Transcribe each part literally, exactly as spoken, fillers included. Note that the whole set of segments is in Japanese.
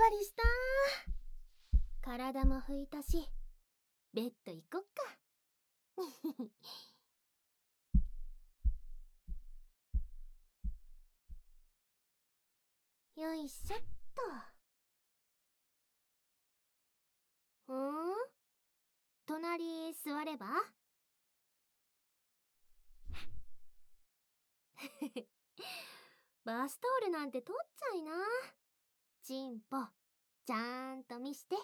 ぱりした。体も拭いたし、ベッド行こっか。よいしょっと。ふーん？隣座れば？バスタオルなんて取っちゃいな。チンポ、ちゃんと見して。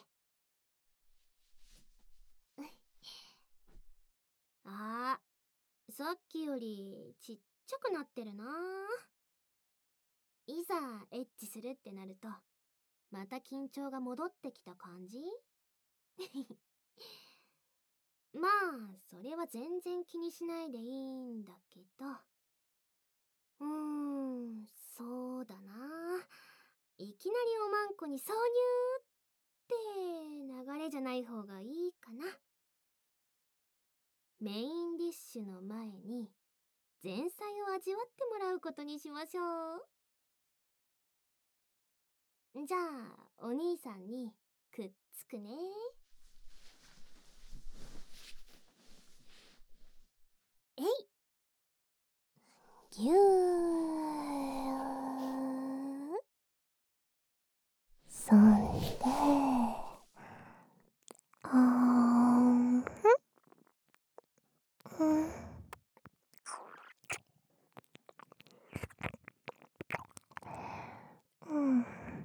あー、さっきよりちっちゃくなってるな。いざエッチするってなると、また緊張が戻ってきた感じ？まあ、それは全然気にしないでいいんだけど。うーん、そうだな。いきなりおまんこに挿入って流れじゃない方がいいかな。メインディッシュの前に前菜を味わってもらうことにしましょう。じゃあ、お兄さんにくっつくね。えい！ぎゅー。そんで、あーん、うん。うん。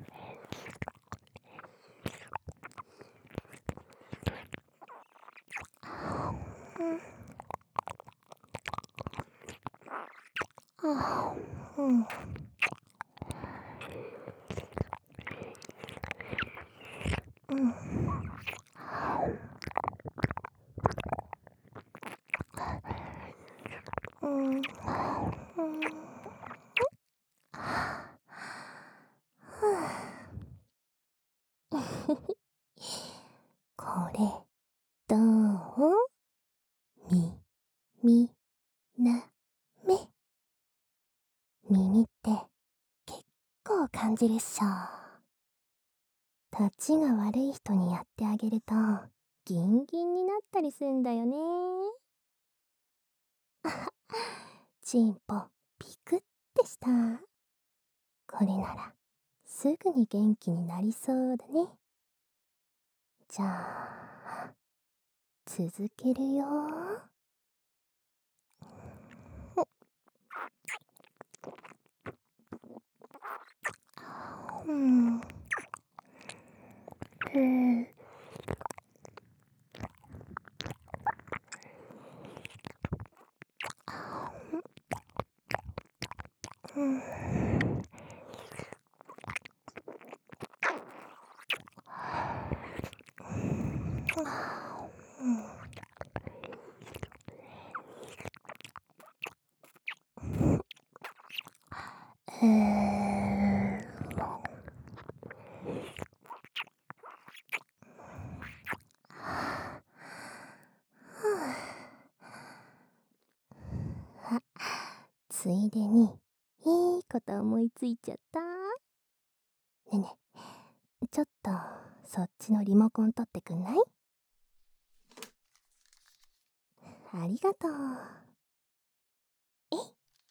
あー、うん。うん。うん。うん。これ、どう？み、み、な、め。耳って結構感じるっしょ。タッチが悪い人にやってあげるとギンギンになったりすんだよね。あは、チンポピクってした。これならすぐに元気になりそうだね。じゃあ続けるよ。うん。うん。うん。えーあ、ついでにいいこと思いついちゃった。ねえねえ、ちょっとそっちのリモコン取ってくんない？ありがとう。え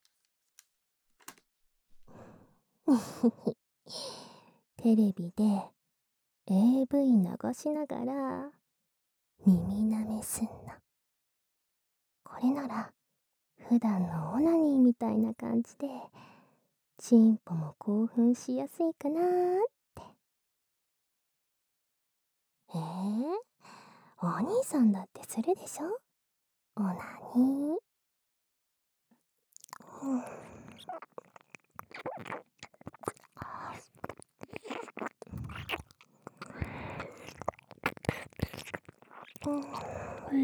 いテレビで エーブイ 流しながら耳なめすんの。これなら普段のオナニーみたいな感じでチンポも興奮しやすいかなーって。えー、お兄さんだってするでしょ、オナニー。うん。うん。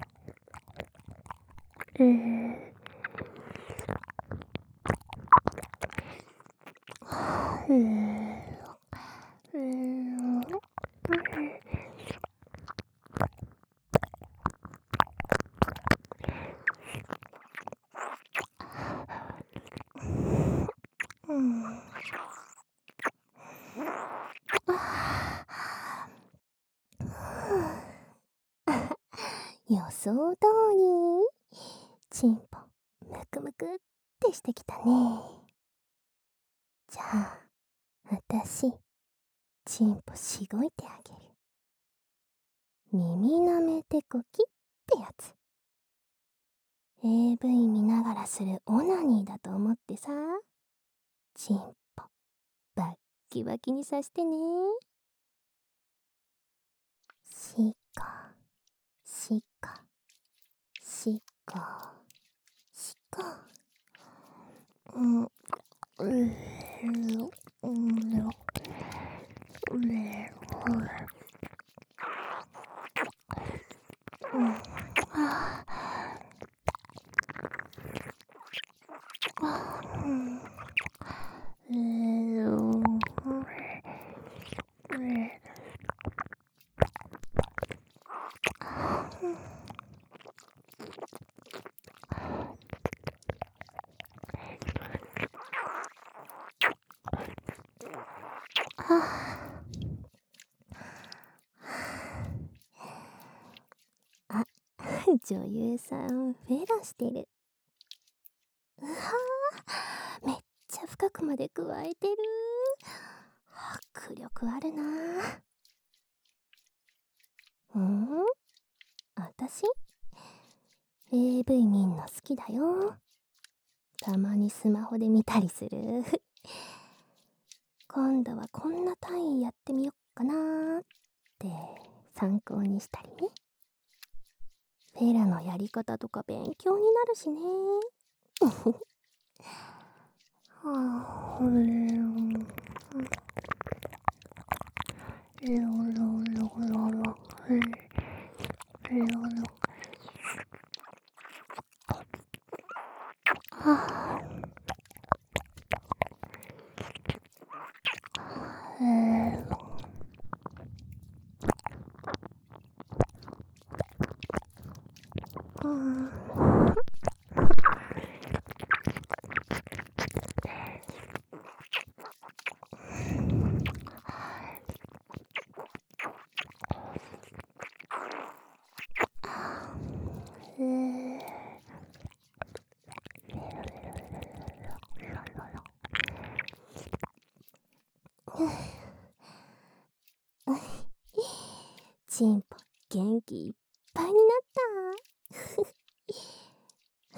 うん。うん。うん。うん。 予想通り、チンポ、むくむくってしてきたね。じゃあ、あたし、チンポしごいてあげる。耳なめてこきってやつ。エーブイ 見ながらするオナニーだと思ってさ、チンポ、バッキバキにさしてね。しこ、しこ、しこ、しこ。うん、うーん、うん、うれ、うん、ああ、うん、えー、えああ、女優さん、フェラしてる。うわー、めっちゃ深くまで加えてる。迫力あるなぁ。んあたし エーブイ 見んの好きだよ。たまにスマホで見たりする。今度はこんな単位やってみよっかなーって参考にしたりね。フェラのやり方とか勉強になるしね。はあ、うれん、えろろろろろ、えろろ。はあ、えー、うん、えー、チンポ元気いっぱいになった。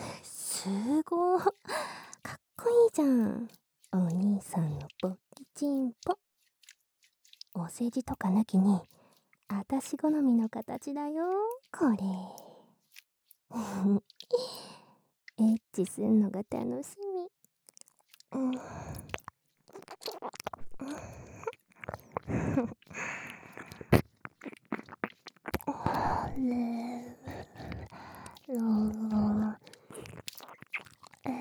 すごー、かっこいいじゃん。お兄さんの勃起チンポ。お世辞とか抜きに、あたし好みの形だよ、これ。エッチすんのが楽しみ。うん。ねえ、ロロ、え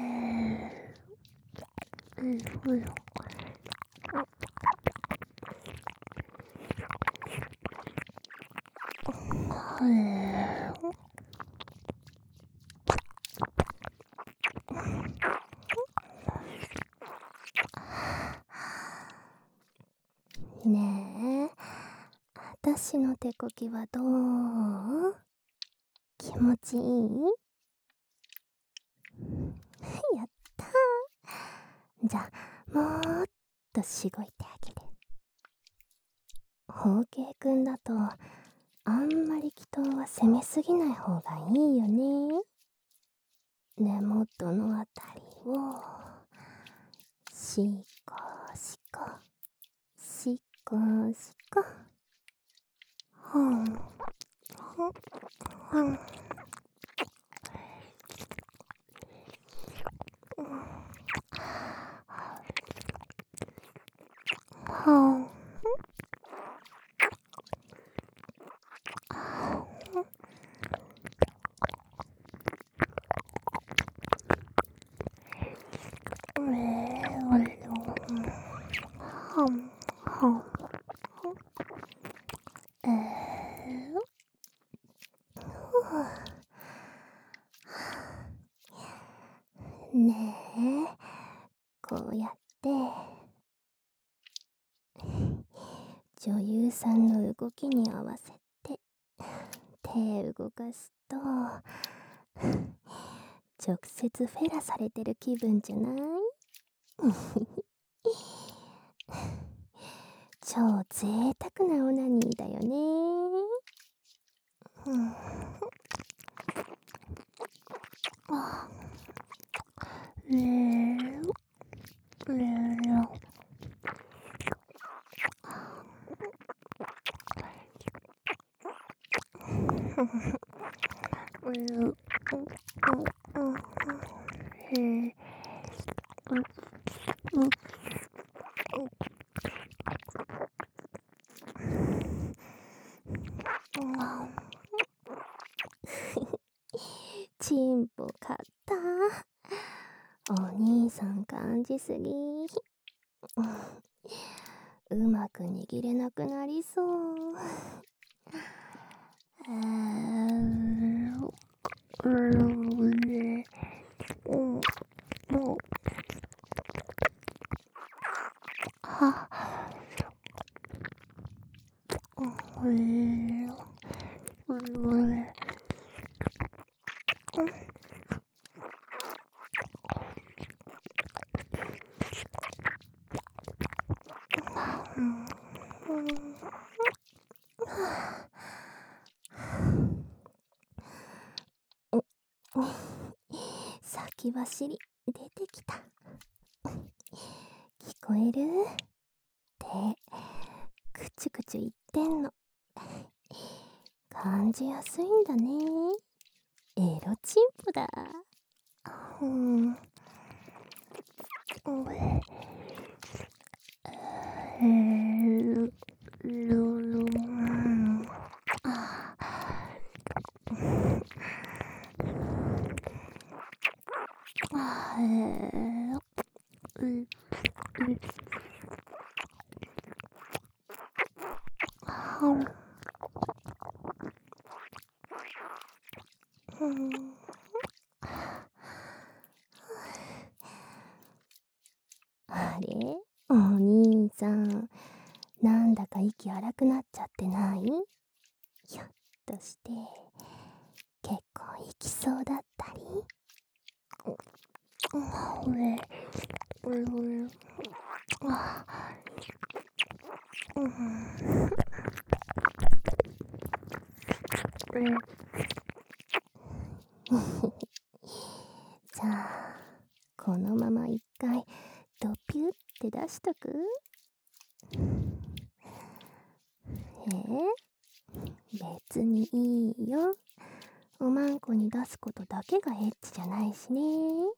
ー、えー、ほら。えー、ねえ、あたしの手こきはどう？気持ちいい？やったー。じゃあ、もーっとしごいてあげる。ホウケイくんだと、あんまり祈祷は攻めすぎない方がいいよね。根元のあたりを、しこしこ、しこしこ。ほん、ほん、ほん。ほん。えー、おれほん、ほん。えー、ねえ、こうやって女優さんの動きに合わせて手動かしと直接フェラされてる気分じゃない？超贅沢なオナニーだよね。うん。あ、レーレーチンポ買った。お兄さん感じすぎ。うまく握れなくなりそう。あーは先走り出てきた。聞こえる？ってくちゅくちゅ言ってんの。感じやすいんだね。エロチンポだ。うん。あれ？お兄さん、なんだか息荒くなっちゃってない？ひょっとして結構行きそうだったり？じゃあこのまま一回ドピュって出しとく？え？別にいいよ。おまんこに出すことだけがエッチじゃないしね。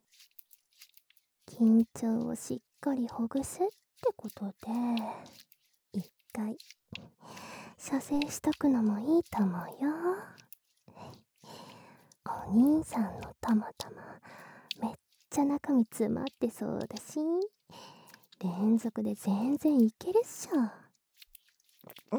緊張をしっかりほぐすってことで一回射精しとくのもいいと思うよ。お兄さんのたまたまめっちゃ中身詰まってそうだし、連続で全然いけるっしょ。うん。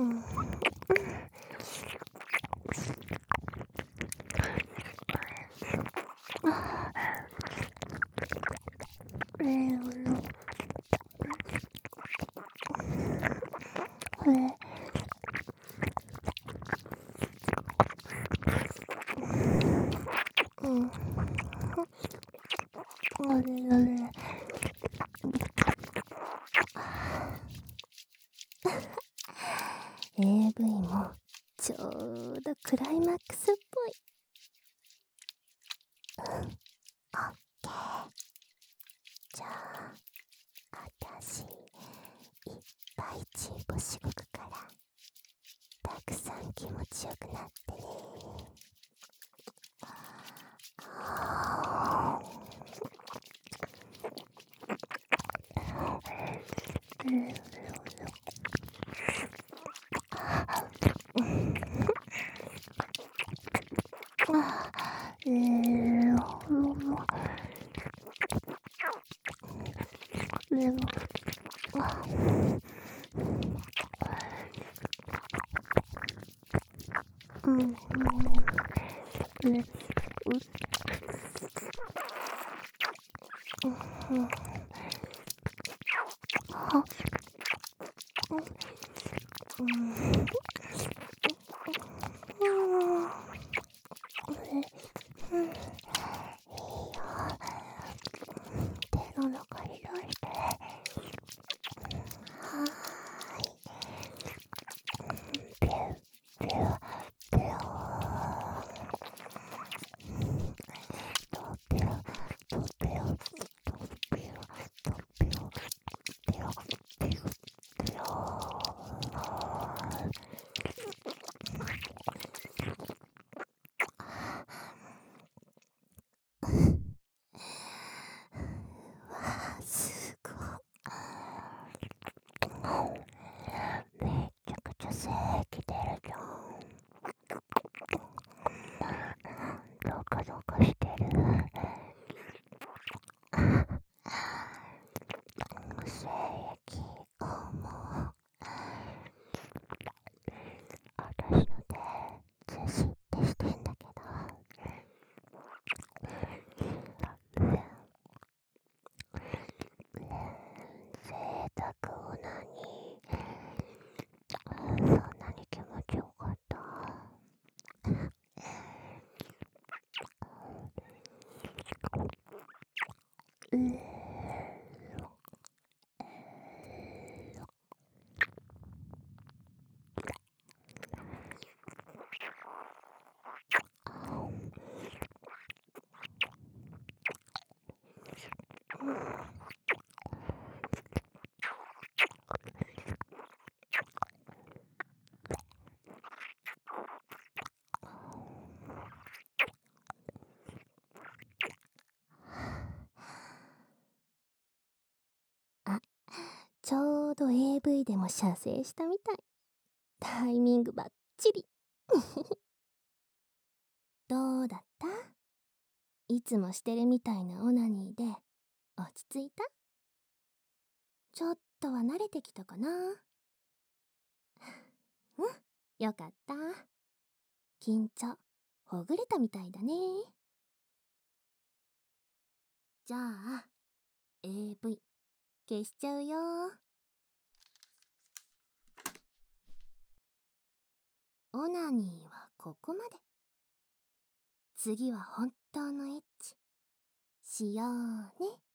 エーブイ もちょうどクライマックスっぽい。うん、オッケー。じゃああたしいっぱいチンポしごくからたくさん気持ちよくなってね。 うん。あ、ちょうど エーブイ でも射精したみたい。タイミングばっちり。どうだった？いつもしてるみたいなオナニーで落ち着いた？ちょっとは慣れてきたかな？うん、よかった。緊張ほぐれたみたいだね。じゃあ エーブイ 消しちゃうよ。オナニーはここまで。次は本当のエッチしようね。